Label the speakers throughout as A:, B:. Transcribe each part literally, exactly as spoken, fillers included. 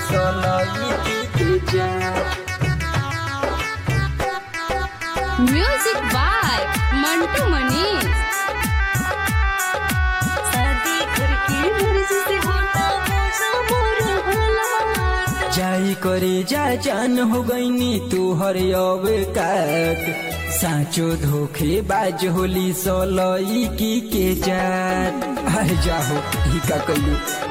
A: सोनाई के जात।
B: Music by Mantu Manish. शादी घर की मर्जी से होता मौसा मोर हालात।
A: जाई करे जा जान हो गईनी तू हर अवकात, साचो धोखे बाज होली सोलई की के जात। अरे जाहो ही का कलू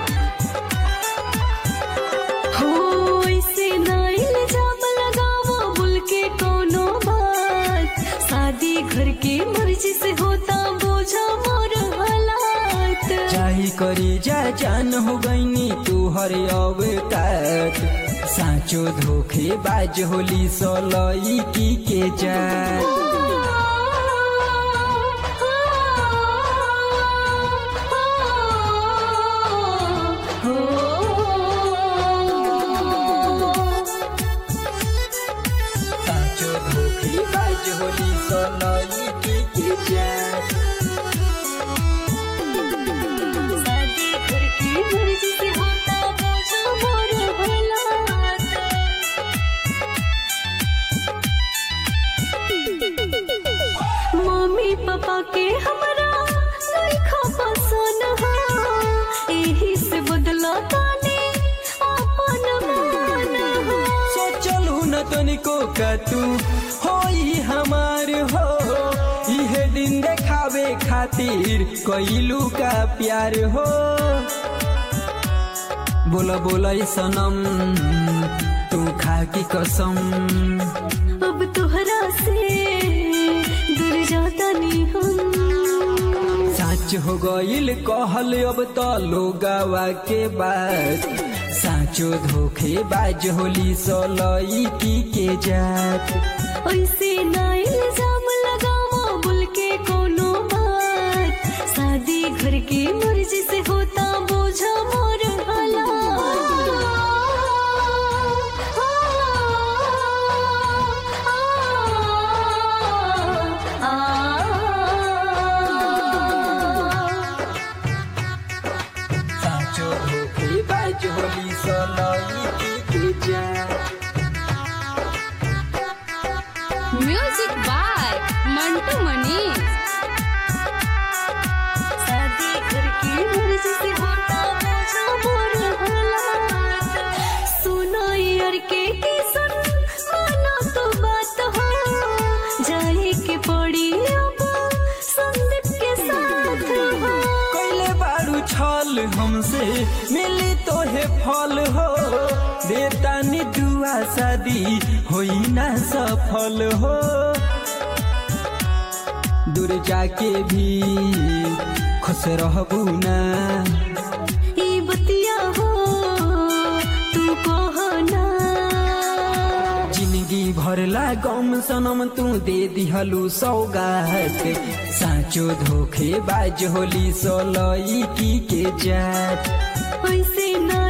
B: हो ऐसे ना इल्जाम लगावा बोल के कोनो बात, शादी घर के मर्जी से होता बोझा मोर हालात।
A: जाई करे जा जान हो गईनी तू हर अवकात, साचो धोखे बाज होली सोलई की के जात। साचो धोखे बाज होली सोलई की के जात।
B: शादी घर की मर्जी से होता बोझा मोर हालात। मम्मी पापा के हमरा लइखा पसंद हा, एही से बदला ताने अपन मन हा।
A: सोचलू न तनिको का तू होई हमार हो, इहे दिन देखावे खातिर कइलू का प्यार हो। बोला बोला ई सनम तू खा की कसम,
B: अब तोहरा से दूर जाता नी हम।
A: साच हो गइल कहल अब तो लोगावा के बात, साचो धोखे बाज होली सोलई की के जात।
B: ऐसे ना इल्जाम लगावा बोल के कोनो बात, शादी घर के मर्जी से होता बोझा मोर
A: साचो धोखे बाज होली सोलई की के जात।
B: Music by Mantu Manish. शादी घर की मर्जी से होता बोझा मोर हालात। सुनो यार के किसन मानो तो बात हो, जाए के पड़ी अब संदीप के साथ हो।
A: कैले बारू छल हमसे मिली तो है फल हो, देता नी दुआ शादी होई ना सफल हो। दूर जाके भी खुश रहबू ना,
B: ई बतिया हो तू कहना।
A: जिंदगी भरला गम सनम तू दे दिहलू सौगात, साचो धोखे बाज होली सोलई की के जात।
B: ऐसे ना